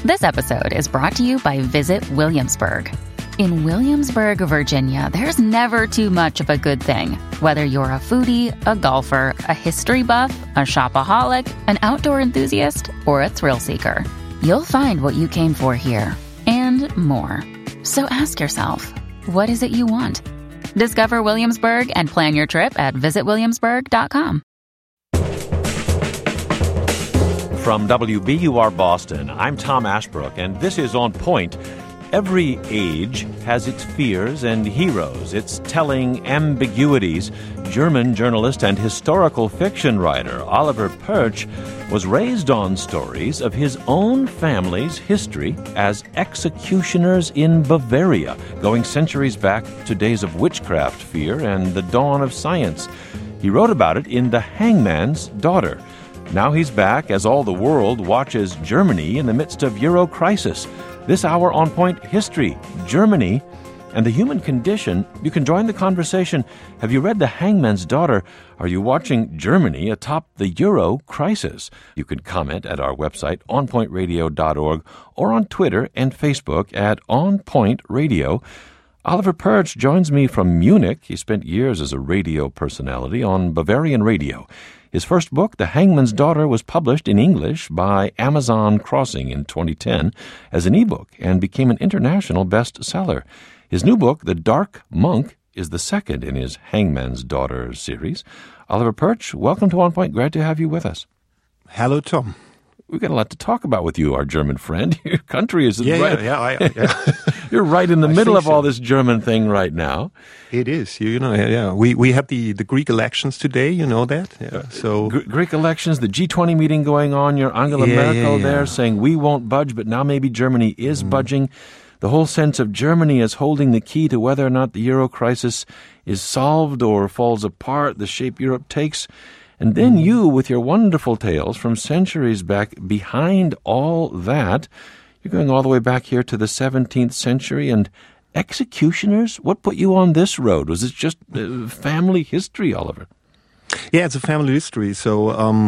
This episode is brought to you by Visit Williamsburg. In Williamsburg, Virginia, there's never too much of a good thing. Whether you're a foodie, a golfer, a history buff, a shopaholic, an outdoor enthusiast, or a thrill seeker, you'll find what you came for here and more. So ask yourself, what is it you want? Discover Williamsburg and plan your trip at visitwilliamsburg.com. From WBUR Boston, I'm Tom Ashbrook, and this is On Point. Every age has its fears and heroes, its telling ambiguities. German journalist and historical fiction writer Oliver Perch was raised on stories of his own family's history as executioners in Bavaria, going centuries back to days of witchcraft fear and the dawn of science. He wrote about it in The Hangman's Daughter. Now he's back as all the world watches Germany in the midst of Euro crisis. This hour on Point History, Germany, and the human condition. You can join the conversation. Have you read The Hangman's Daughter? Are you watching Germany atop the Euro crisis? You can comment at our website, onpointradio.org, or on Twitter and Facebook at On Point Radio. Oliver Perch joins me from Munich. He spent years as a radio personality on Bavarian radio. His first book, The Hangman's Daughter, was published in English by Amazon Crossing in 2010 as an ebook and became an international bestseller. His new book, The Dark Monk, is the second in his Hangman's Daughter series. Oliver Perch, welcome to On Point. Glad to have you with us. Hello, Tom. We've got a lot to talk about with you, our German friend. Your country is Yeah. You're right in the middle of all this German thing right now. It is, yeah. We had the Greek elections today, you know that? Yeah. So Greek elections, the G20 meeting going on. You're Angela Merkel there saying we won't budge, but now maybe Germany is budging. The whole sense of Germany as holding the key to whether or not the Euro crisis is solved or falls apart, the shape Europe takes. And then you, with your wonderful tales from centuries back, behind all that, you're going all the way back here to the 17th century. And executioners, what put you on this road? Was it just family history, Oliver? Yeah, it's a family history. So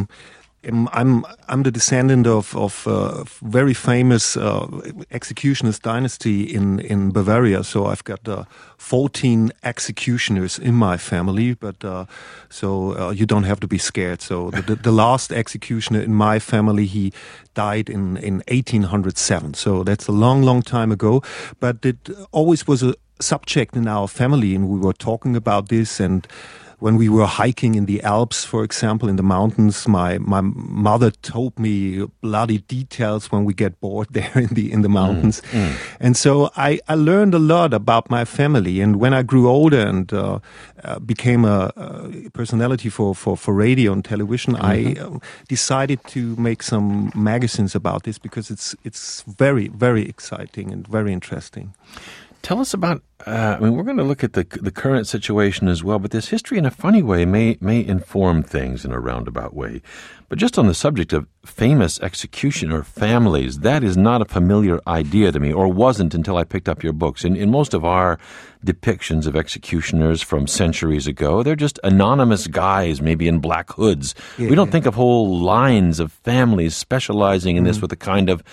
I'm the descendant of very famous executionist dynasty in Bavaria. So I've got 14 executioners in my family, but so you don't have to be scared. So the last executioner in my family, he died in 1807. So that's a long time ago. But it always was a subject in our family, and we were talking about this. And when we were hiking in the Alps, for example, in the mountains, my mother told me bloody details when we get bored there in the mountains. And so I learned a lot about my family. And when I grew older and became a personality for radio and television, I decided to make some magazines about this because it's very, very exciting and very interesting. Tell us about, we're going to look at the current situation as well, but this history in a funny way may inform things in a roundabout way. But just on the subject of famous executioner families, that is not a familiar idea to me, or wasn't until I picked up your books. In most of our depictions of executioners from centuries ago, they're just anonymous guys, maybe in black hoods. We don't think of whole lines of families specializing in this with a kind of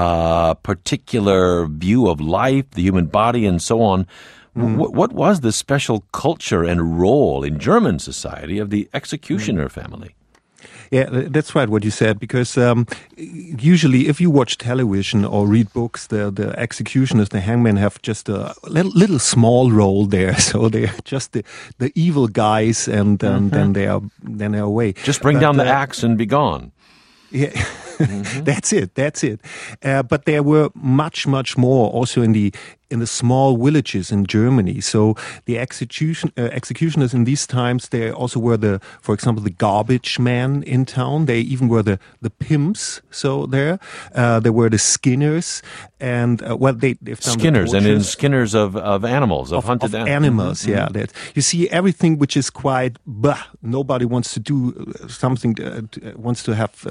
particular view of life, the human body, and so on. What was the special culture and role in German society of the executioner family? Yeah, that's right what you said, because usually if you watch television or read books, the executioners, the hangmen have just a little small role there. So they're just the evil guys, and then they're away. Just bring down the axe and be gone. Yeah, that's it. But there were much more also in the small villages in Germany. So the executioners in these times, they also were for example, the garbage men in town. They even were the pimps. So there were the skinners, and they've done skinners, and in skinners of animals, of hunted animals. Yeah, that you see everything which is quite nobody wants to do something. Wants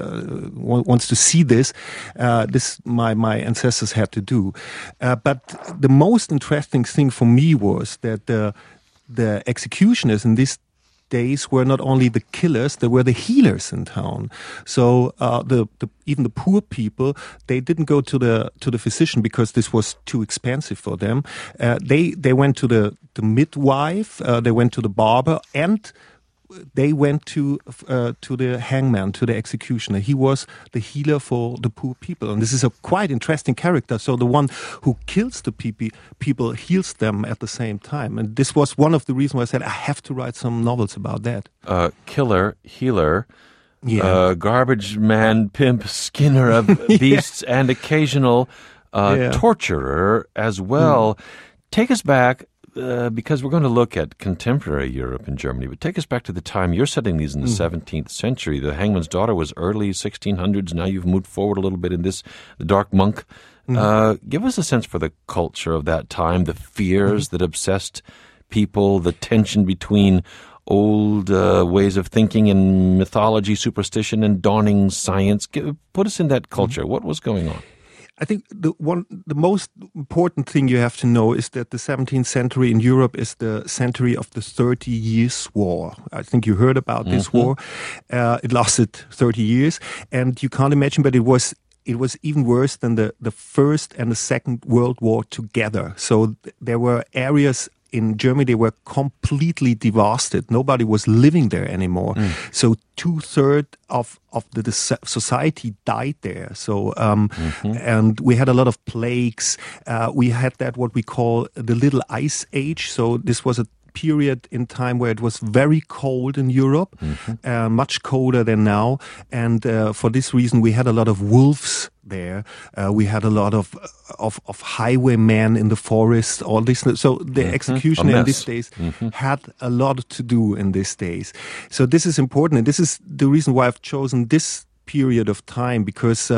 to see this. This my ancestors had to do, but the most interesting thing for me was that the executioners in this days were not only the killers, they were the healers in town. So even the poor people, they didn't go to the physician because this was too expensive for them. They went to the midwife, they went to the barber, and they went to the hangman, to the executioner. He was the healer for the poor people. And this is a quite interesting character. So the one who kills the people heals them at the same time. And this was one of the reasons why I said I have to write some novels about that. Killer, healer, garbage man, pimp, skinner of beasts, and occasional torturer as well. Take us back. Because we're going to look at contemporary Europe and Germany, but take us back to the time you're setting these in the 17th century. The Hangman's Daughter was early 1600s. Now you've moved forward a little bit in this, The Dark Monk. Give us a sense for the culture of that time, the fears that obsessed people, the tension between old ways of thinking and mythology, superstition, and dawning science. Put us in that culture. What was going on? I think the most important thing you have to know is that the 17th century in Europe is the century of the 30 Years' War. I think you heard about this war. It lasted 30 years, and you can't imagine, but it was even worse than the First and the Second World War together. So there were areas in Germany, they were completely devastated. Nobody was living there anymore. So 2/3 of the society died there. So, and we had a lot of plagues. We had that what we call the Little Ice Age. So this was a period in time where it was very cold in Europe, much colder than now. And for this reason, we had a lot of wolves there. We had a lot of highwaymen in the forest, all this. So the executioner in these days had a lot to do in these days. So this is important. And this is the reason why I've chosen this period of time, because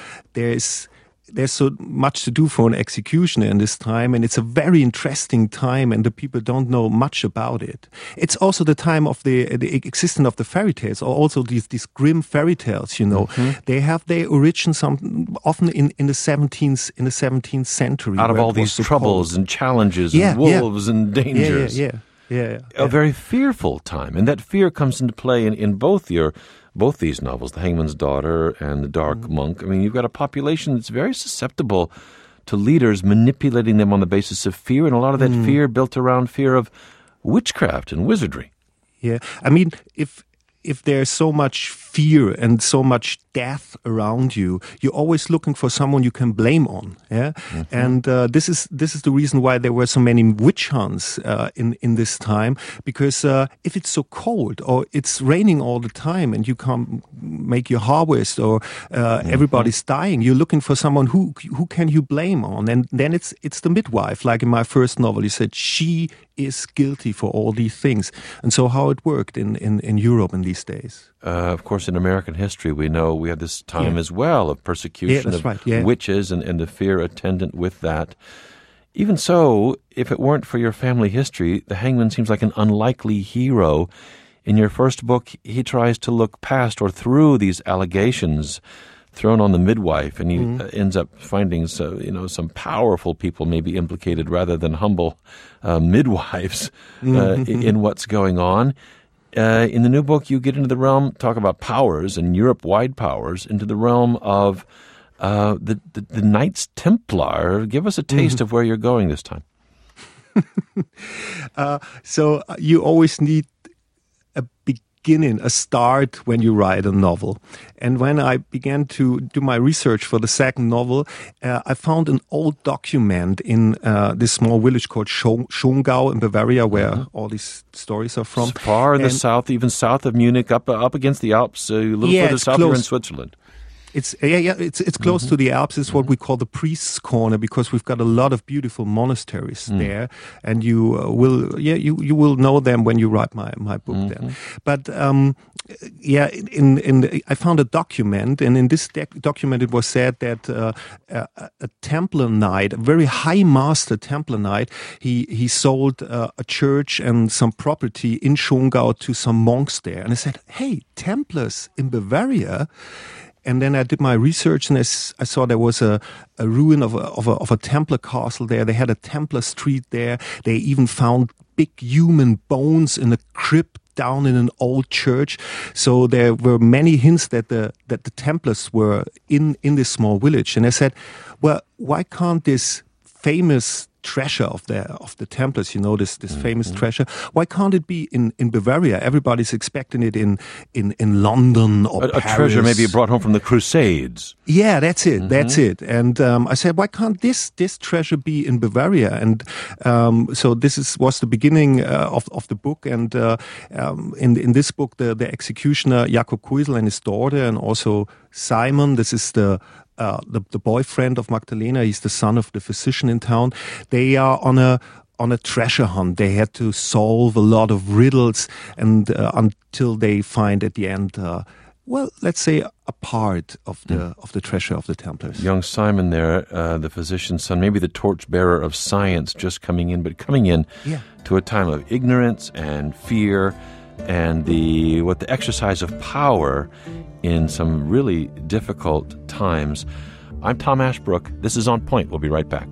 there's so much to do for an executioner in this time, and it's a very interesting time, and the people don't know much about it. It's also the time of the existence of the fairy tales, or also these grim fairy tales. You know, they have their origin often in the 17th century. Out of all these troubles and challenges and wolves and dangers. A very fearful time, and that fear comes into play in both these novels, The Hangman's Daughter and The Dark Monk. I mean, you've got a population that's very susceptible to leaders manipulating them on the basis of fear, and a lot of that fear built around fear of witchcraft and wizardry. Yeah, I mean, if there's so much fear and so much death around you, you're always looking for someone you can blame on. Yeah, and this is the reason why there were so many witch hunts in this time. Because if it's so cold or it's raining all the time and you can't make your harvest, or everybody's dying, you're looking for someone who can you blame on, and then it's the midwife. Like in my first novel, you said she is guilty for all these things, and so how it worked in Europe in these days. Of course, in American history, we know we had this time as well of persecution of witches and the fear attendant with that. Even so, if it weren't for your family history, the Hangman seems like an unlikely hero. In your first book, he tries to look past or through these allegations thrown on the midwife, and he ends up finding some powerful people maybe implicated rather than humble midwives in what's going on. In the new book, you get into the realm, talk about powers and Europe-wide powers, into the realm of the Knights Templar. Give us a taste of where you're going this time. So you always need a beginning, a start when you write a novel. And when I began to do my research for the second novel, I found an old document in this small village called Schongau in Bavaria, where all these stories are from. It's far in the south, even south of Munich, up against the Alps, a little further south, you're in Switzerland. It's close to the Alps. It's what we call the priest's corner, because we've got a lot of beautiful monasteries there, and you will know them when you write my book then. But I found a document, and in this document it was said that a Templar knight, a very high master Templar knight, he sold a church and some property in Schongau to some monks there, and I said, "Hey, Templars in Bavaria." And then I did my research, and I saw there was a ruin of a Templar castle there. They had a Templar street there. They even found big human bones in a crypt down in an old church. So there were many hints that the Templars were in this small village. And I said, well, why can't this famous treasure of the Templars, this famous treasure, why can't it be in Bavaria? Everybody's expecting it in London or Paris. A treasure maybe brought home from the Crusades. Yeah, that's it. That's it. And I said, why can't this treasure be in Bavaria? And so this was the beginning of the book. And in this book, the executioner Jakob Kuisel and his daughter, and also Simon, this is the boyfriend of Magdalena, he's the son of the physician in town. They are on a treasure hunt. They had to solve a lot of riddles, and until they find at the end, let's say a part of the treasure of the Templars. Young Simon there, the physician's son, maybe the torchbearer of science, just coming in to a time of ignorance and fear, and the exercise of power in some really difficult times. I'm Tom Ashbrook. This is On Point. We'll be right back.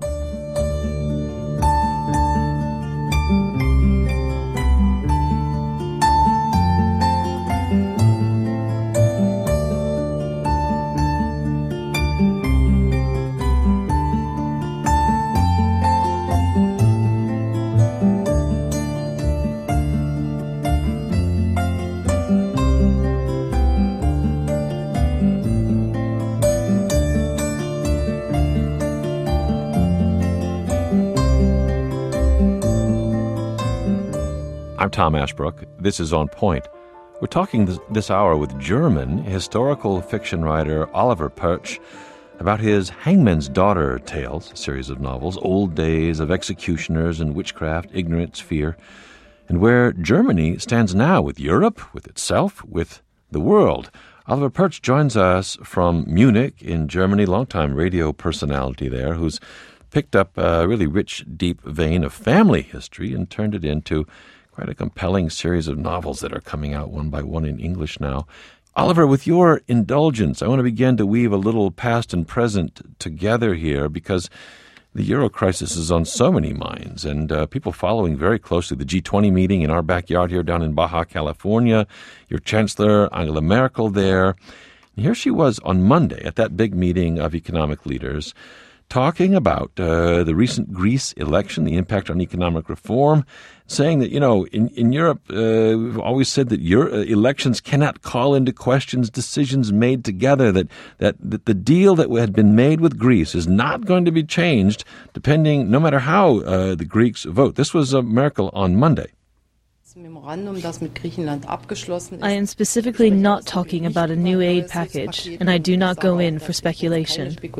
I'm Tom Ashbrook. This is On Point. We're talking this hour with German historical fiction writer Oliver Perch about his Hangman's Daughter tales, a series of novels, old days of executioners and witchcraft, ignorance, fear, and where Germany stands now with Europe, with itself, with the world. Oliver Perch joins us from Munich in Germany, longtime radio personality there, who's picked up a really rich, deep vein of family history and turned it into quite a compelling series of novels that are coming out one by one in English now. Oliver, with your indulgence, I want to begin to weave a little past and present together here, because the Euro crisis is on so many minds, and people following very closely the G20 meeting in our backyard here down in Baja, California, your Chancellor, Angela Merkel there. And here she was on Monday at that big meeting of economic leaders, talking about the recent Greece election, the impact on economic reform, saying that, in Europe, we've always said that elections cannot call into questions decisions made together, that the deal that had been made with Greece is not going to be changed no matter how the Greeks vote. This was Merkel on Monday. I am specifically not talking about a new aid package, and I do not go in for speculation. If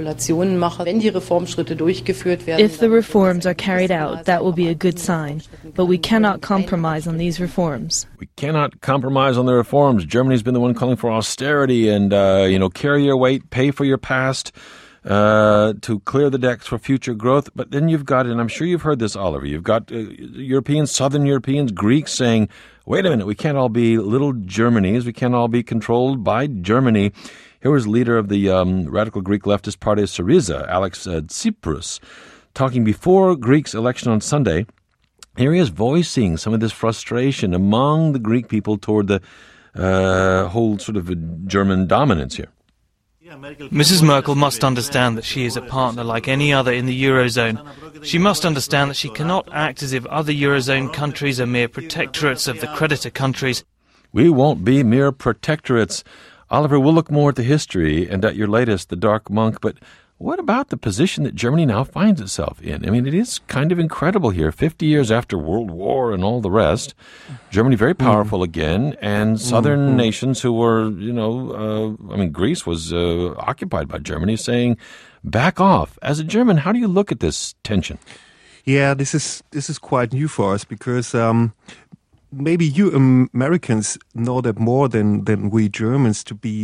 the reforms are carried out, that will be a good sign, but we cannot compromise on these reforms. We cannot compromise on the reforms. Germany's been the one calling for austerity and, carry your weight, pay for your past, to clear the decks for future growth. But then you've got, and I'm sure you've heard this, Oliver, you've got Europeans, Southern Europeans, Greeks saying, wait a minute, we can't all be little Germanys. We can't all be controlled by Germany. Here was leader of the radical Greek leftist party Syriza, Alex Tsipras, talking before Greeks' election on Sunday. Here he is voicing some of this frustration among the Greek people toward the whole sort of German dominance here. Mrs. Merkel must understand that she is a partner like any other in the Eurozone. She must understand that she cannot act as if other Eurozone countries are mere protectorates of the creditor countries. We won't be mere protectorates. Oliver, we'll look more at the history and at your latest, The Dark Monk, but what about the position that Germany now finds itself in? I mean, it is kind of incredible here. 50 years after World War and all the rest, Germany very powerful again, and southern nations who were, Greece was occupied by Germany, saying, back off. As a German, how do you look at this tension? Yeah, this is quite new for us, because maybe you Americans know that more than we Germans, to be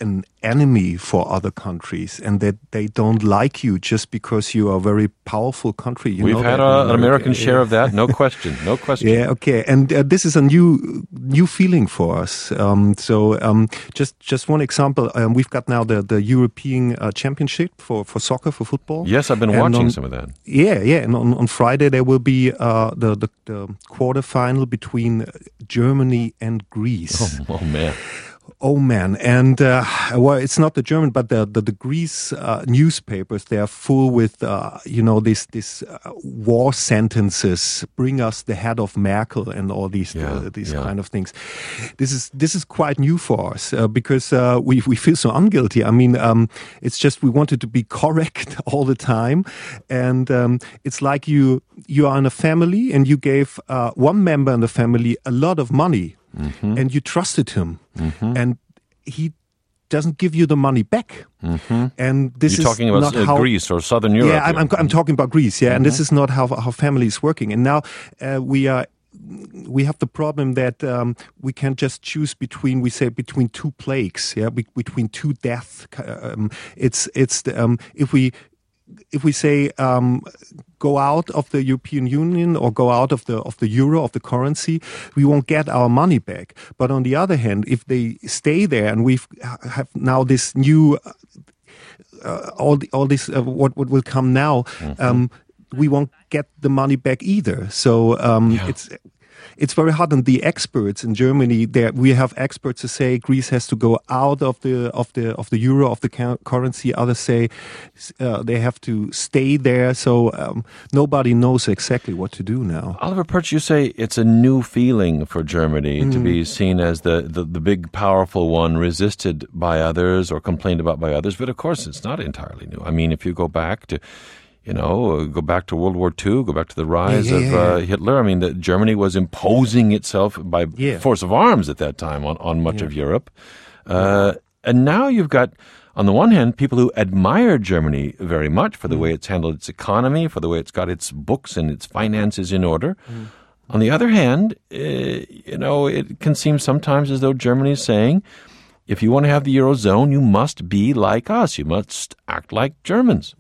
an enemy for other countries and that they don't like you just because you are a very powerful country. We've had an American share of that, no question, no question. Yeah, okay. And this is a new feeling for us. Just one example. We've got now the European Championship for soccer, for football. Yes, I've been watching some of that. Yeah. And on Friday there will be the quarterfinal between Germany and Greece. Oh man! And well, it's not the German, but the Greece newspapers. They are full with this war sentences. Bring us the head of Merkel and all these kind of things. This is quite new for us because we feel so unguilty. I mean, it's just we wanted to be correct all the time, and it's like you are in a family and you gave one member in the family a lot of money. Mm-hmm. And you trusted him, and he doesn't give you the money back. Mm-hmm. And this You're talking about Greece or Southern Europe. Yeah, I'm talking about Greece. Yeah, and this is not how family is working. And now we have the problem that we can't just choose between two plagues. Yeah, between two deaths. If we say go out of the European Union or go out of the euro, of the currency, we won't get our money back. But on the other hand, if they stay there and we have now this new all this what will come now, we won't get the money back either. So it's very hard. And the experts in Germany, we have experts who say Greece has to go out of the euro, of the currency. Others say they have to stay there. So nobody knows exactly what to do now. Oliver Perch, you say it's a new feeling for Germany to be seen as the big powerful one, resisted by others or complained about by others. But of course, it's not entirely new. I mean, if you go back to World War II, go back to the rise of Hitler. I mean, Germany was imposing itself by force of arms at that time on much of Europe. And now you've got, on the one hand, people who admire Germany very much for the way it's handled its economy, for the way it's got its books and its finances in order. On the other hand, it can seem sometimes as though Germany is saying, if you want to have the Eurozone, you must be like us. You must act like Germans.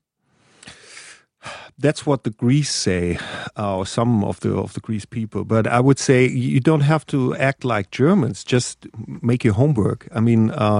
That's what the Greeks say, or some of the Greece people. But I would say you don't have to act like Germans. Just make your homework. I mean, I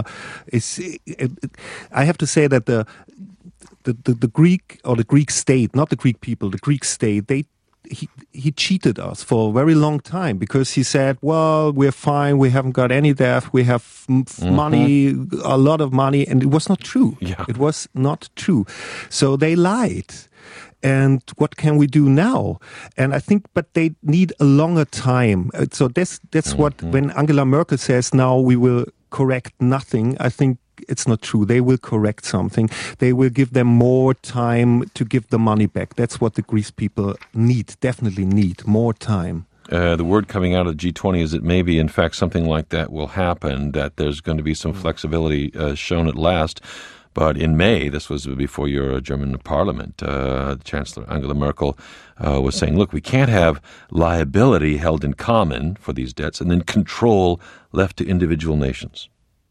have to say that the Greek or the Greek state, not the Greek people, the Greek state, he cheated us for a very long time because he said, well, we're fine, we haven't got any debt, we have money, a lot of money, and it was not true. Yeah. It was not true. So they lied. And what can we do now? And I think, but they need a longer time. So that's what, when Angela Merkel says now we will correct nothing, I think it's not true. They will correct something. They will give them more time to give the money back. That's what the Greece people definitely need, more time. The word coming out of G20 is that maybe, in fact, something like that will happen, that there's going to be some flexibility shown at last. But in May, this was before your German parliament, Chancellor Angela Merkel was saying, look, we can't have liability held in common for these debts and then control left to individual nations.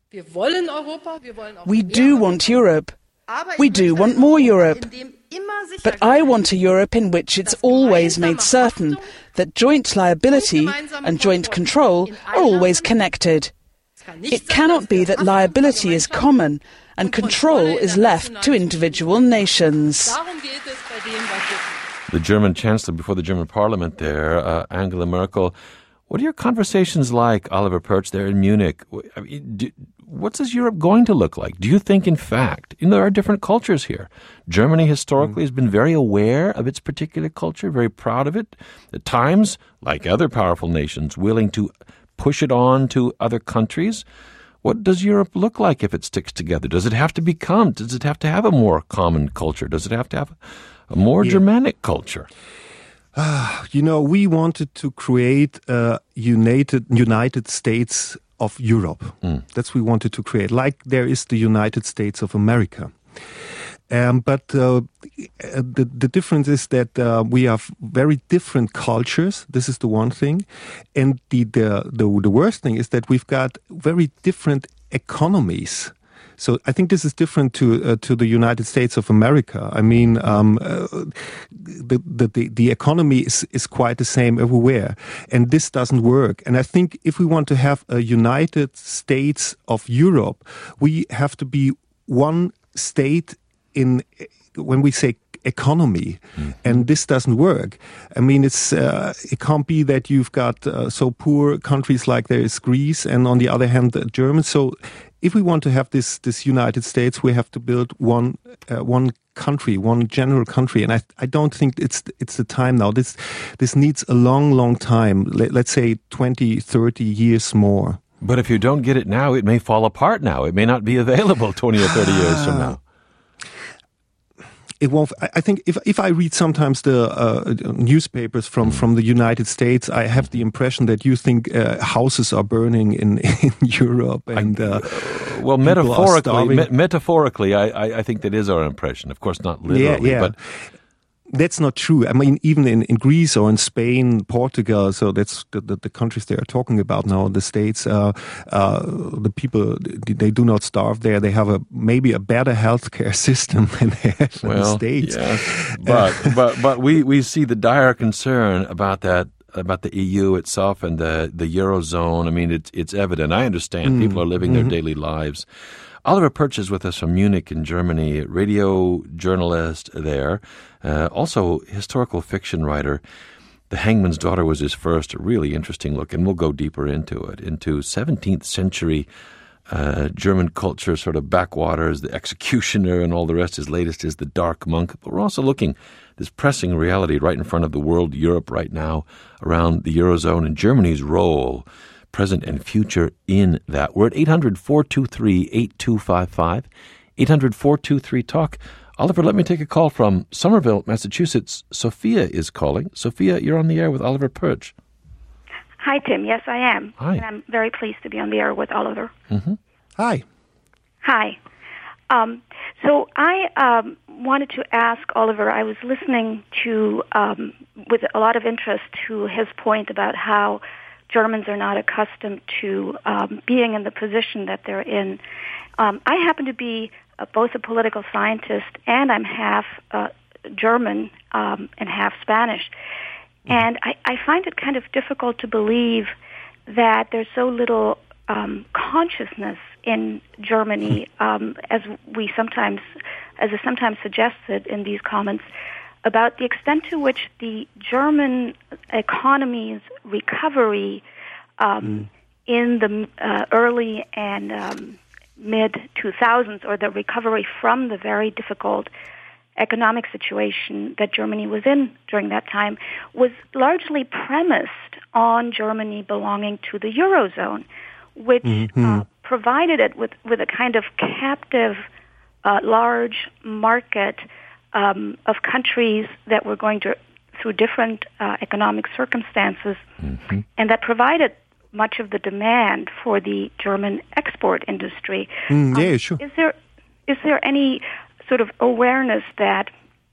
We do want Europe. We do want more Europe. But I want a Europe in which it's always made certain that joint liability and joint control are always connected. It cannot be that liability is common and control is left to individual nations. The German Chancellor before the German Parliament there, Angela Merkel. What are your conversations like, Oliver Perch, there in Munich? I mean, what's this Europe going to look like? Do you think, in fact, there are different cultures here? Germany historically has been very aware of its particular culture, very proud of it. At times, like other powerful nations, willing to push it on to other countries. What does Europe look like if it sticks together? Does it have to have a more common culture? Does it have to have a more Germanic culture? We wanted to create a United States of Europe. That's what we wanted to create, like there is the United States of America. But the difference is that we have very different cultures. This is the one thing. And the worst thing is that we've got very different economies. So I think this is different to the United States of America. I mean, the economy is quite the same everywhere, and this doesn't work. And I think if we want to have a United States of Europe, we have to be one state in when we say economy, and this doesn't work. I mean, it can't be that you've got so poor countries like there is Greece, and on the other hand, the Germans. So, if we want to have this United States, we have to build one country, one general country, and I don't think it's the time now. This needs a long time. Let's say 20, 30 years more. But if you don't get it now, it may fall apart now. It may not be available 20 or 30 years from now. It won't. I think if I read sometimes the newspapers from the United States, I have the impression that you think houses are burning in Europe, and well, metaphorically, I think that is our impression. Of course, not literally, but. That's not true. I mean, even in Greece or in Spain, Portugal, so that's the countries they are talking about now, the states, the people, they do not starve there. They have maybe a better healthcare system than they have in the States. Yeah. But we see the dire concern about that, about the EU itself and the Eurozone. I mean, it's evident. I understand people are living their daily lives. Oliver Perch is with us from Munich in Germany, radio journalist there, also historical fiction writer. The Hangman's Daughter was his first, a really interesting look, and we'll go deeper into it, into 17th century German culture, sort of backwaters, the executioner and all the rest. His latest is The Dark Monk. But we're also looking this pressing reality right in front of the world, Europe right now, around the Eurozone and Germany's role, present and future in that. We're at 800-423-8255, 800-423-TALK. Oliver, let me take a call from Somerville, Massachusetts. Sophia is calling. Sophia, you're on the air with Oliver Perch. Hi, Tim. Yes, I am. Hi. And I'm very pleased to be on the air with Oliver. Mm-hmm. Hi. Hi. So I wanted to ask Oliver, I was listening to, with a lot of interest, to his point about how Germans are not accustomed to being in the position that they're in. I happen to be both a political scientist and I'm half German and half Spanish. And I find it kind of difficult to believe that there's so little consciousness in Germany, as is sometimes suggested in these comments, about the extent to which the German economy's recovery in the early and mid-2000s, or the recovery from the very difficult economic situation that Germany was in during that time, was largely premised on Germany belonging to the Eurozone, which provided it with a kind of captive, large market of countries that were going through different economic circumstances, and that provided much of the demand for the German export industry. Yeah, sure. Is there any sort of awareness that,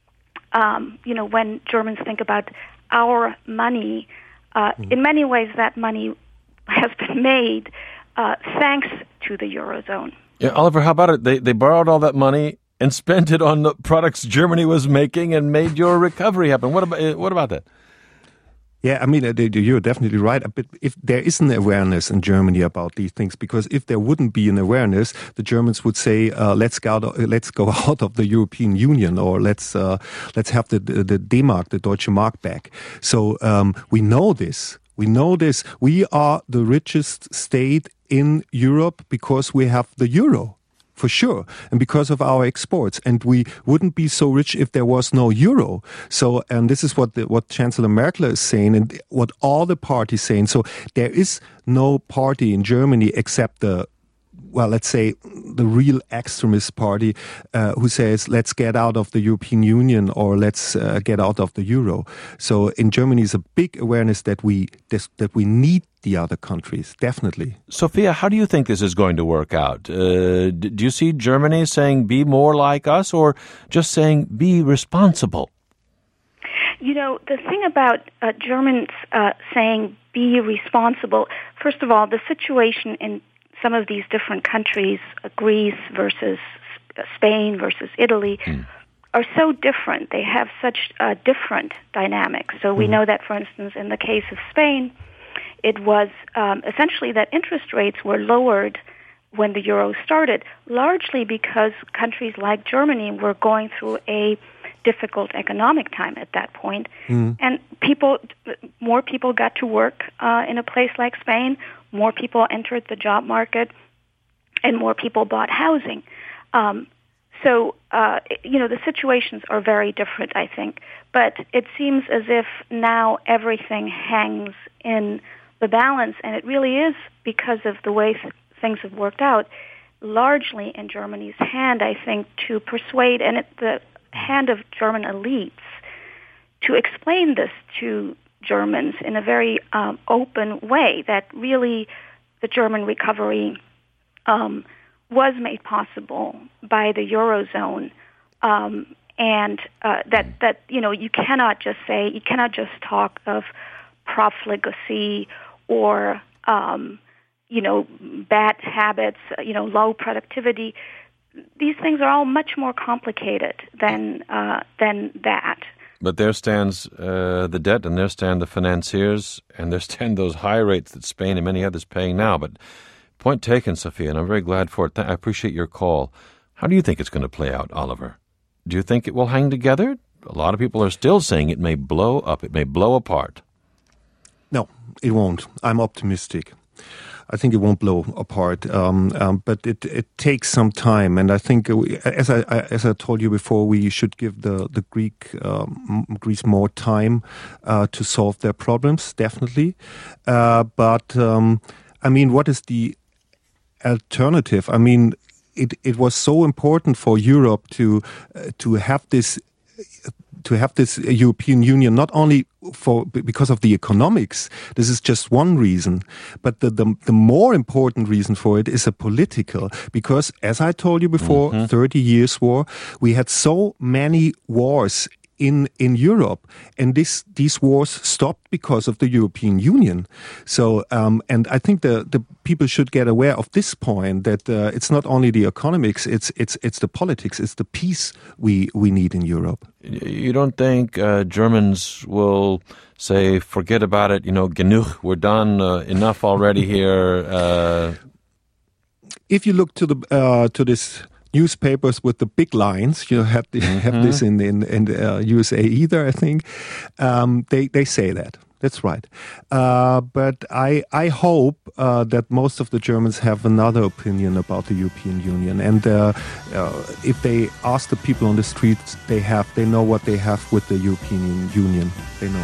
when Germans think about our money, in many ways that money has been made thanks to the Eurozone? Yeah, Oliver, how about it? They borrowed all that money and spent it on the products Germany was making and made your recovery happen. What about that? Yeah, I mean, you're definitely right. But if there is an awareness in Germany about these things, because if there wouldn't be an awareness, the Germans would say, "Let's go out of the European Union, or let's have the D-Mark, the Deutsche Mark, back." So we know this. We know this. We are the richest state in Europe because we have the euro. For sure, and because of our exports, and we wouldn't be so rich if there was no euro. So, and this is what Chancellor Merkel is saying, and what all the parties saying. So, there is no party in Germany except let's say the real extremist party who says let's get out of the European Union or let's get out of the euro. So, in Germany, is a big awareness that we need the other countries, definitely. Sophia, how do you think this is going to work out? Do you see Germany saying be more like us, or just saying be responsible? The thing about Germans saying be responsible, first of all, the situation in some of these different countries, Greece versus Spain versus Italy, are so different. They have such different dynamics. So we know that, for instance, in the case of Spain, it was essentially that interest rates were lowered when the euro started, largely because countries like Germany were going through a difficult economic time at that point. And more people got to work in a place like Spain, more people entered the job market, and more people bought housing. So the situations are very different, I think. But it seems as if now everything hangs in the balance, and it really is because of the way things have worked out, largely in Germany's hand, I think, to persuade, and the hand of German elites, to explain this to Germans in a very open way, that really the German recovery was made possible by the Eurozone, and that you cannot just talk of profligacy or bad habits, low productivity. These things are all much more complicated than that. But there stands the debt, and there stand the financiers, and there stand those high rates that Spain and many others paying now. But point taken, Sophia, and I'm very glad for it. I appreciate your call. How do you think it's going to play out, Oliver? Do you think it will hang together? A lot of people are still saying it may blow up, it may blow apart. No, it won't. I'm optimistic. I think it won't blow apart, but it takes some time, and I think, as I told you before, we should give the Greece more time to solve their problems, definitely. But what is the alternative? It was so important for Europe to have this European Union, not only because of the economics. This is just one reason, but the more important reason for it is a political, because as I told you before, 30 years war, we had so many wars in Europe, and these wars stopped because of the European Union. So, and I think the people should get aware of this point, that it's not only the economics, it's the politics, it's the peace we need in Europe. You don't think Germans will say, forget about it, genug, we're done, enough already here? If you look to this newspapers with the big lines, have this in the USA either, I think. They say that. That's right. But I hope that most of the Germans have another opinion about the European Union. And if they ask the people on the streets, they know what they have with the European Union. They know.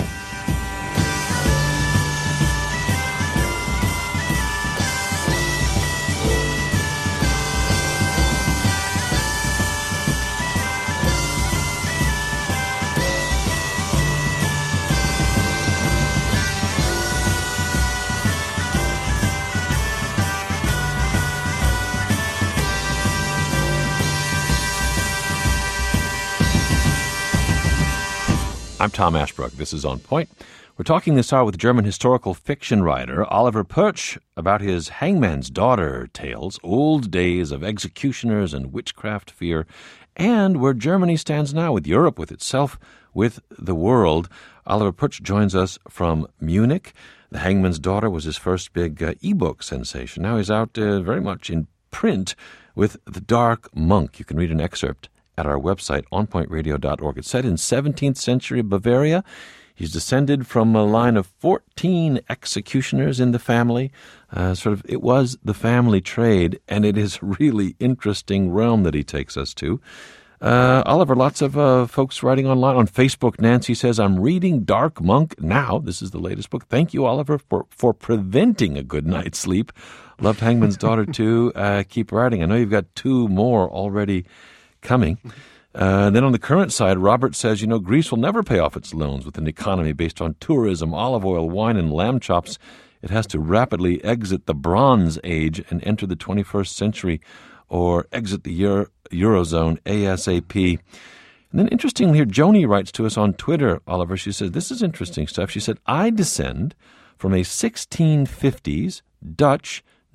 I'm Tom Ashbrook. This is On Point. We're talking this hour with German historical fiction writer Oliver Pertsch about his Hangman's Daughter tales, old days of executioners and witchcraft fear, and where Germany stands now with Europe, with itself, with the world. Oliver Pertsch joins us from Munich. The Hangman's Daughter was his first big e-book sensation. Now he's out very much in print with The Dark Monk. You can read an excerpt at our website, onpointradio.org. It's set in 17th century Bavaria. He's descended from a line of 14 executioners in the family. It was the family trade, and it is a really interesting realm that he takes us to. Oliver, lots of folks writing online. On Facebook, Nancy says, I'm reading Dark Monk now. This is the latest book. Thank you, Oliver, for preventing a good night's sleep. Loved Hangman's Daughter, too. Keep writing. I know you've got 2 more already coming. Then on the current side, Robert says, Greece will never pay off its loans with an economy based on tourism, olive oil, wine, and lamb chops. It has to rapidly exit the Bronze Age and enter the 21st century, or exit the Eurozone ASAP. And then interestingly here, Joni writes to us on Twitter, Oliver. She says, this is interesting stuff. She said, I descend from a 1650s Dutch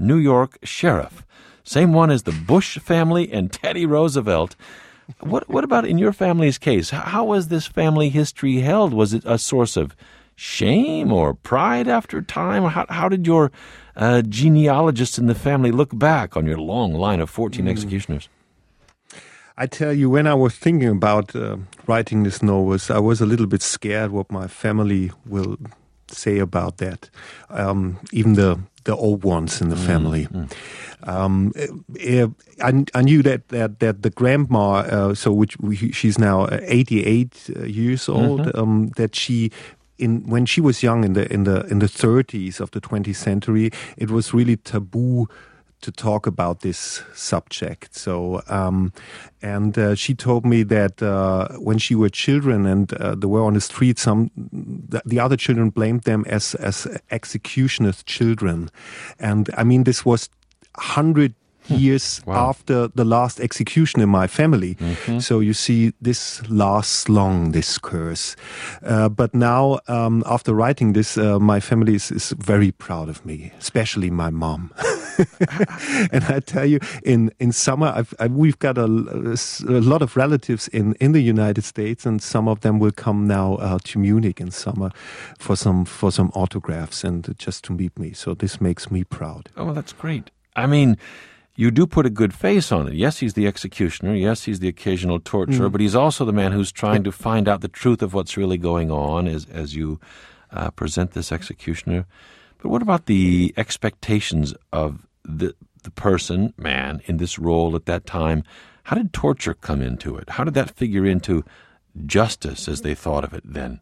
New York sheriff. Same one as the Bush family and Teddy Roosevelt. What about in your family's case? How was this family history held? Was it a source of shame or pride after time? How did your genealogists in the family look back on your long line of 14 executioners? I tell you, when I was thinking about writing this novel, I was a little bit scared what my family will say about that. Even the old ones in the family. I knew that the grandma, she's now 88 years old, that she. When she was young in the 30s of the 20th century, it was really taboo to talk about this subject. So, she told me that when she were children and they were on the street, the other children blamed them as executioners' children, and I mean this was 100 years after the last execution in my family. So you see, this lasts long, this curse. But now, after writing this, my family is very proud of me, especially my mom. And I tell you, in summer, we've got a lot of relatives in the United States, and some of them will come now to Munich in summer for some autographs and just to meet me. So this makes me proud. Oh, well, that's great. I mean, you do put a good face on it. Yes, he's the executioner. Yes, he's the occasional torturer, but he's also the man who's trying to find out the truth of what's really going on as you present this executioner. But what about the expectations of the man, in this role at that time? How did torture come into it? How did that figure into justice as they thought of it then?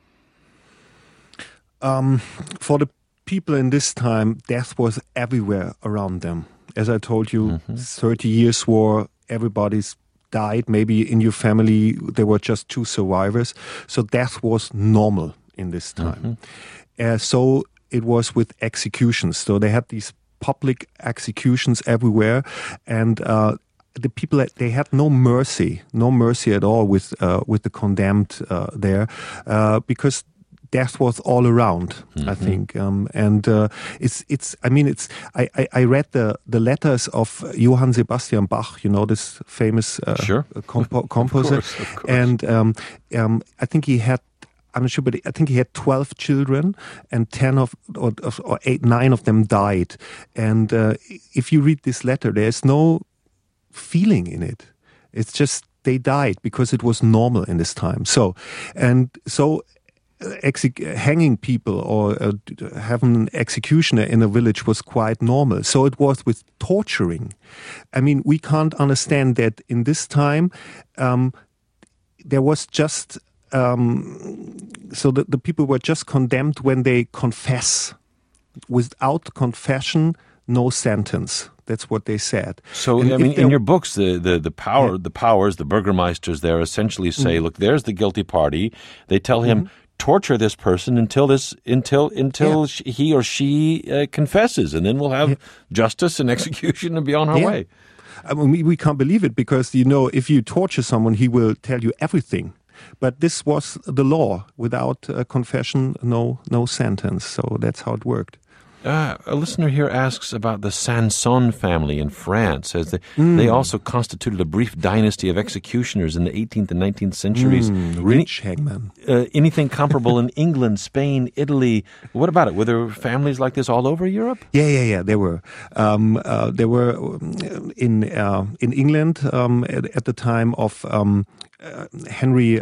For the people in this time, death was everywhere around them. As I told you, 30 years war, everybody's died. Maybe in your family there were just 2 survivors. So death was normal in this time. So it was with executions. So they had these public executions everywhere, and the people, they had no mercy at all with the condemned there, because death was all around, I think, I read the letters of Johann Sebastian Bach, you know, this famous composer, of course. And I think he had, I'm not sure, but I think he had 12 children, and 9 of them died. And if you read this letter, there's no feeling in it. It's just they died because it was normal in this time. Hanging people or having an executioner in a village was quite normal. So it was with torturing. I mean, we can't understand that in this time there was just so the people were just condemned when they confess. Without confession, no sentence. That's what they said. So, I mean, in your books, the powers, the burgermeisters there essentially say, look, there's the guilty party. They tell him, torture this person until he or she confesses, and then we'll have justice and execution and be on our way. I mean, we can't believe it because, you know, if you torture someone, he will tell you everything. But this was the law. Without confession, no sentence. So that's how it worked. A listener here asks about the Sanson family in France, as they also constituted a brief dynasty of executioners in the 18th and 19th centuries. Rich hangman. Anything comparable in England, Spain, Italy? What about it? Were there families like this all over Europe? Yeah. There were. There were in England at the time of Henry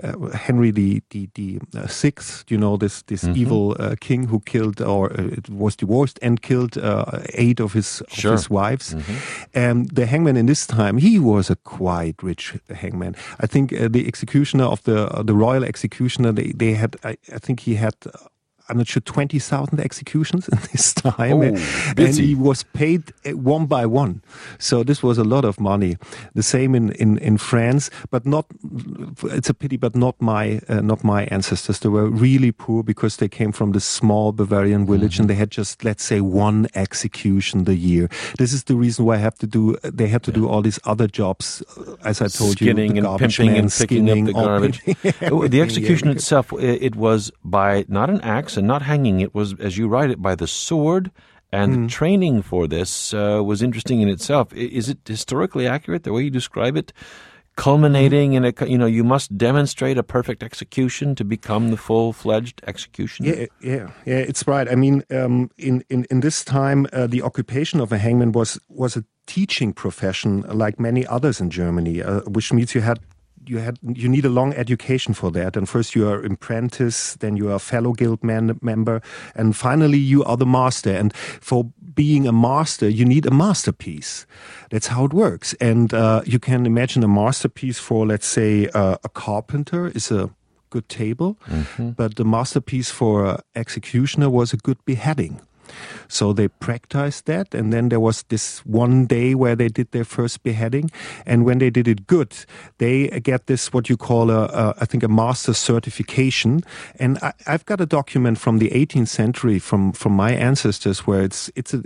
the Sixth. You know, this evil king who killed it was divorced and killed 8 of his wives. The hangman in this time, he was a quite rich hangman. I think the executioner of the royal executioner, they had. I think he had. I'm not sure, 20,000 executions in this time. And he was paid one by one. So this was a lot of money. The same in France, but it's a pity, but not my ancestors. They were really poor because they came from this small Bavarian village and they had just, let's say, 1 execution a year. This is the reason why they had to do all these other jobs, as I told skinning you. And pimping and picking up the garbage. The execution itself, it was by not an axe and not hanging. It was, as you write it, by the sword And the training for this was interesting in itself. Is it historically accurate, the way you describe it? Culminating in you must demonstrate a perfect execution to become the full-fledged executioner? Yeah, it's right. I mean, in this time, the occupation of a hangman was a teaching profession like many others in Germany, which means you need a long education for that. And first you are an apprentice, then you are a fellow guild member, and finally you are the master. And for being a master, you need a masterpiece. That's how it works. And you can imagine a masterpiece for, let's say, a carpenter is a good table, but the masterpiece for an executioner was a good beheading. So they practiced that, and then there was this one day where they did their first beheading, and when they did it good, they get this what you call I think a master certification. And I've got a document from the 18th century from my ancestors where it's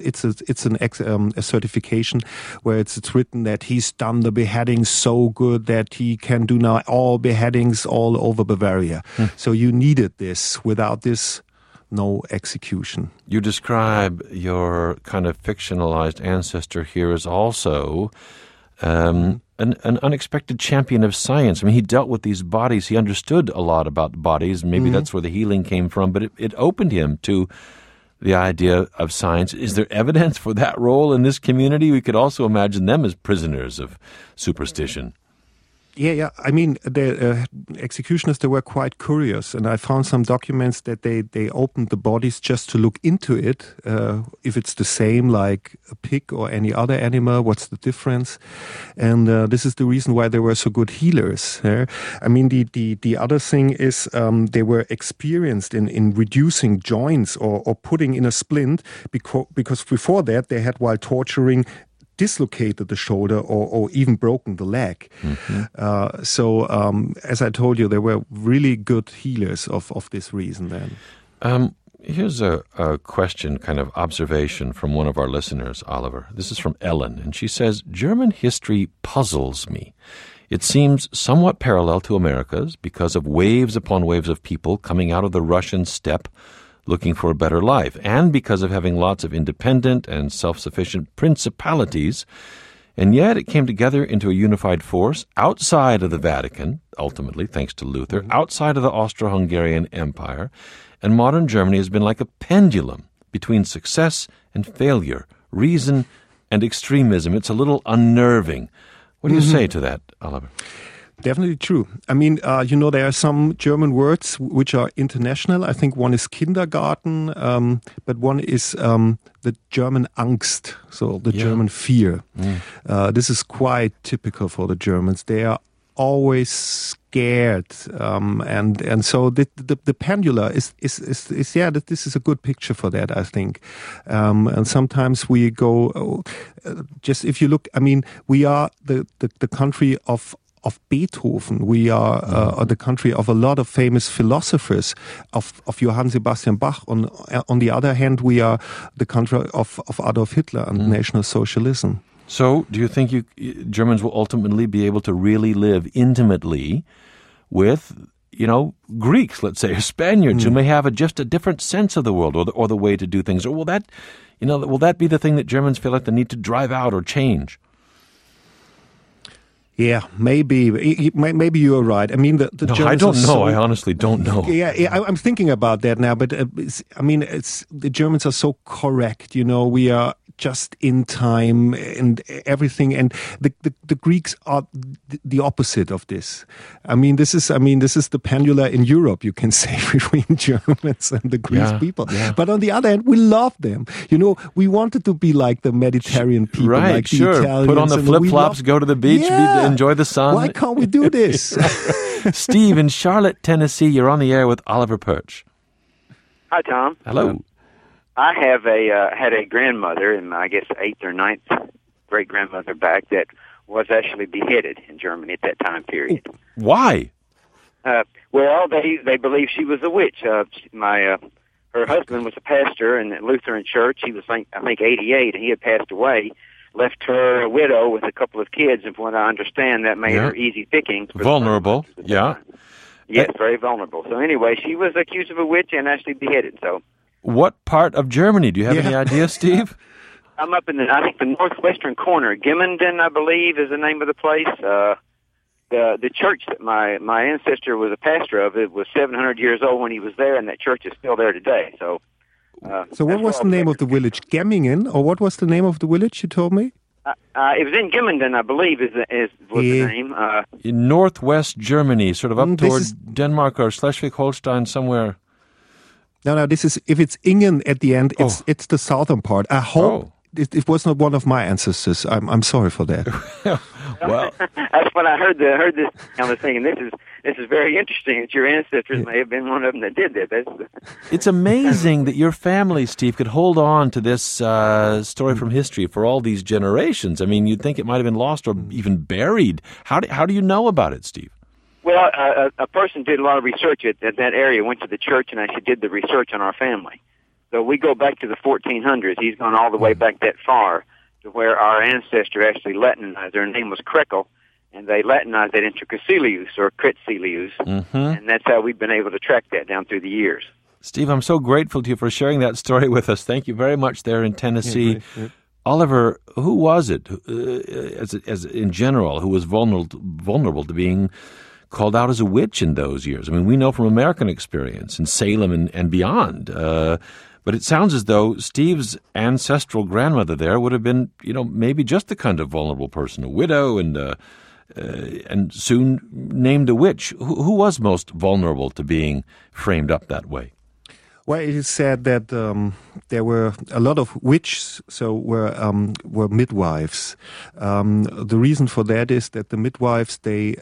a certification where it's written that he's done the beheading so good that he can do now all beheadings all over Bavaria. So you needed this. Without this, no execution. You describe your kind of fictionalized ancestor here as also an unexpected champion of science. I mean, he dealt with these bodies. He understood a lot about bodies. Maybe that's where the healing came from, but it opened him to the idea of science. Is there evidence for that role in this community? We could also imagine them as prisoners of superstition. Yeah. I mean, the executioners, they were quite curious, and I found some documents that they opened the bodies just to look into it, if it's the same like a pig or any other animal, what's the difference? And this is the reason why they were so good healers. I mean, the other thing is they were experienced in reducing joints or putting in a splint, because before that they had, while torturing, dislocated the shoulder or even broken the leg. So as I told you, they were really good healers of this reason then. Here's a question, kind of observation from one of our listeners, Oliver. This is from Ellen, and she says, German history puzzles me. It seems somewhat parallel to America's because of waves upon waves of people coming out of the Russian steppe looking for a better life, and because of having lots of independent and self-sufficient principalities, and yet it came together into a unified force outside of the Vatican, ultimately, thanks to Luther, outside of the Austro-Hungarian Empire, and modern Germany has been like a pendulum between success and failure, reason and extremism. It's a little unnerving. What do you say to that, Oliver? Definitely true. I mean, there are some German words which are international. I think one is kindergarten, but one is the German Angst, so the German fear. This is quite typical for the Germans. They are always scared, and so the pendula is that this is a good picture for that, I think. And sometimes we go just if you look. I mean, we are the country of Beethoven. We are the country of a lot of famous philosophers, of Johann Sebastian Bach. On the other hand, we are the country of Adolf Hitler and National Socialism. So, do you think Germans will ultimately be able to really live intimately with, Greeks, let's say, or Spaniards who may have just a different sense of the world or the way to do things? Or will that be the thing that Germans feel like they need to drive out or change? Yeah, maybe you are right. I mean, the Germans I don't know. I honestly don't know. Yeah, I'm thinking about that now. But the Germans are so correct. We are just in time and everything, and the Greeks are the opposite of this. This is the pendula in Europe, you can say, between Germans and the Greek people. Yeah. But on the other hand, we love them. We wanted to be like the Mediterranean people, right? Like the Italians. Put on the flip flops, go to the beach, enjoy the sun. Why can't we do this? Steve in Charlotte, Tennessee, you're on the air with Oliver Perch. Hi, Tom. Hello. I have had a grandmother, and I guess 8th or 9th great-grandmother back, that was actually beheaded in Germany at that time period. Why? Well, they believe she was a witch. Her husband was a pastor in the Lutheran church. He was, I think, 88, and he had passed away, left her a widow with a couple of kids, and from what I understand, that made her easy pickings. Vulnerable, Yes, very vulnerable. So anyway, she was accused of a witch and actually beheaded, so... What part of Germany? Do you have any idea, Steve? I'm up in I think the northwestern corner. Gimmenden, I believe, is the name of the place. The church that my ancestor was a pastor of, it was 700 years old when he was there, and that church is still there today. So what was the name of the village? Gemmingen, or what was the name of the village you told me? It was in Gimmenden, I believe, was the name. In northwest Germany, sort of up towards Denmark or Schleswig-Holstein, somewhere. No, this is, if it's Ingen at the end, it's the southern part. I hope it was not one of my ancestors. I'm sorry for that. Well, that's what I heard this. I was thinking, this is very interesting that your ancestors may have been one of them that did that. It's amazing that your family, Steve, could hold on to this story from history for all these generations. I mean, you'd think it might have been lost or even buried. How do you know about it, Steve? Well, a person did a lot of research at that area, went to the church, and actually did the research on our family. So we go back to the 1400s. He's gone all the way back that far to where our ancestor actually Latinized. Their name was Krekel, and they Latinized that into Cricilius or Critzelius, and that's how we've been able to track that down through the years. Steve, I'm so grateful to you for sharing that story with us. Thank you very much there in Tennessee. Yeah. Oliver, who was it, as in general, who was vulnerable to being called out as a witch in those years? I mean, we know from American experience in Salem and beyond, but it sounds as though Steve's ancestral grandmother there would have been, maybe just the kind of vulnerable person, a widow and soon named a witch. Who was most vulnerable to being framed up that way? Well, it is said that there were a lot of witches, were midwives. The reason for that is that the midwives,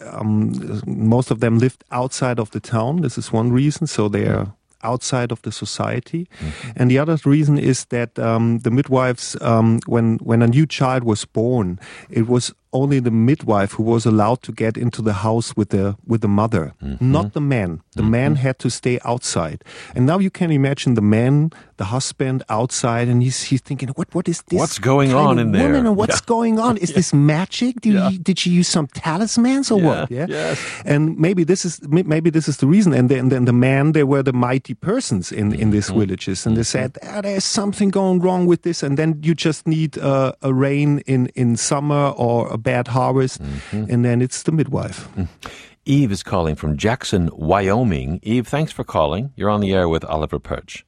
most of them lived outside of the town. This is one reason, so they are outside of the society. And the other reason is that the midwives, when a new child was born, it was only the midwife who was allowed to get into the house with the mother, not the man. The man had to stay outside. And now you can imagine the man, the husband, outside, and he's thinking, what is this? What's going on in there? And what's going on? Is this magic? Did she use some talismans or what? Yeah. Yes. And maybe this is the reason. And then the man, they were the mighty persons in these villages, and they said, there's something going wrong with this. And then you just need a rain in summer or a bad harvest, and then it's the midwife. Eve is calling from Jackson, Wyoming. Eve, thanks for calling. You're on the air with Oliver Perch.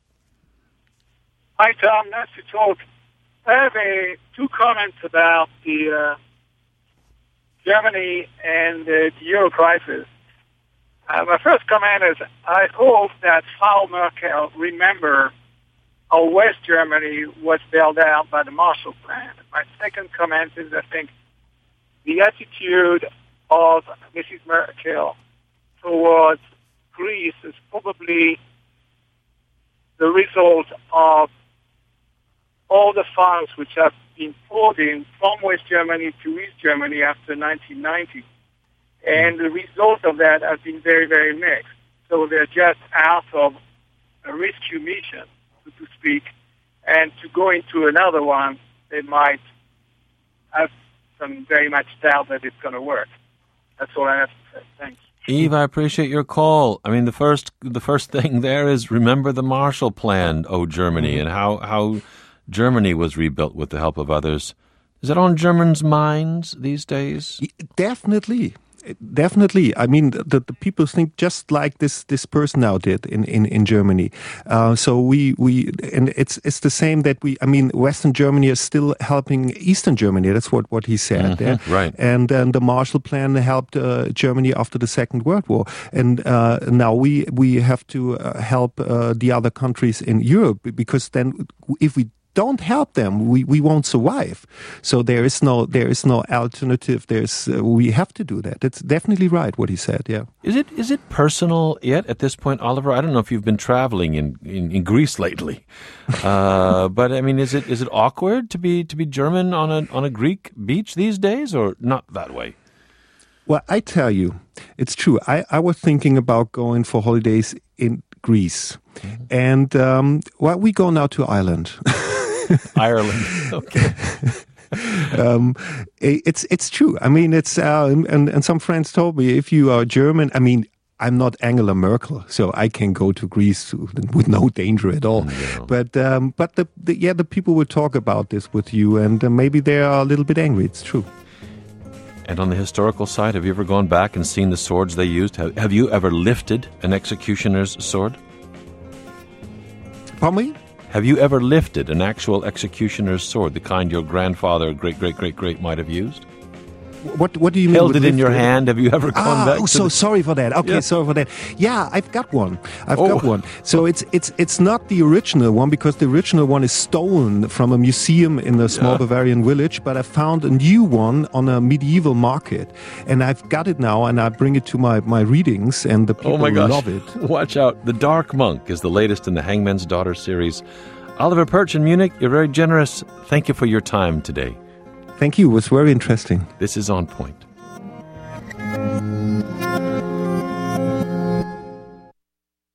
Hi, Tom. Nice to talk. I have two comments about the Germany and the Euro crisis. My first comment is I hope that Frau Merkel remember how West Germany was bailed out by the Marshall Plan. My second comment is I think the attitude of Mrs. Merkel towards Greece is probably the result of all the funds which have been poured in from West Germany to East Germany after 1990. And the result of that has been very, very mixed. So they're just out of a rescue mission, so to speak, and to go into another one, they might have some very much doubt that it's going to work. That's all I have to say. Thanks. Eve, I appreciate your call. I mean, the first thing there is remember the Marshall Plan, Germany, and how Germany was rebuilt with the help of others. Is it on Germans' minds these days? Definitely. I mean, the people think just like this person now did in Germany. So we and it's the same that Western Germany is still helping Eastern Germany. That's what he said. Yeah? Right. And then the Marshall Plan helped Germany after the Second World War. And now we have to help the other countries in Europe, because then if we don't help them, we won't survive. So there is no alternative. We have to do that. It's definitely right what he said. Yeah. Is it personal yet at this point, Oliver? I don't know if you've been traveling in Greece lately, but I mean, is it awkward to be German on a Greek beach these days, or not that way? Well, I tell you, it's true. I was thinking about going for holidays in Greece, and we go now to Ireland. Ireland. Okay. It's true. I mean, it's and some friends told me if you are German, I mean, I'm not Angela Merkel, so I can go to Greece with no danger at all. No. But the people will talk about this with you, and maybe they are a little bit angry. It's true. And on the historical side, have you ever gone back and seen the swords they used? Have you ever lifted an executioner's sword? Pardon me? Have you ever lifted an actual executioner's sword, the kind your grandfather, great might have used? What do you mean? Held it in your hand? Have you ever gone back? Sorry for that. Okay, yeah. Sorry for that. Yeah, I've got one. Got one. So it's not the original one, because the original one is stolen from a museum in a small Bavarian village. But I found a new one on a medieval market, and I've got it now, and I bring it to my readings, and the people love it. Watch out! The Dark Monk is the latest in the Hangman's Daughter series. Oliver Perch in Munich, you're very generous. Thank you for your time today. Thank you. It was very interesting. This is On Point.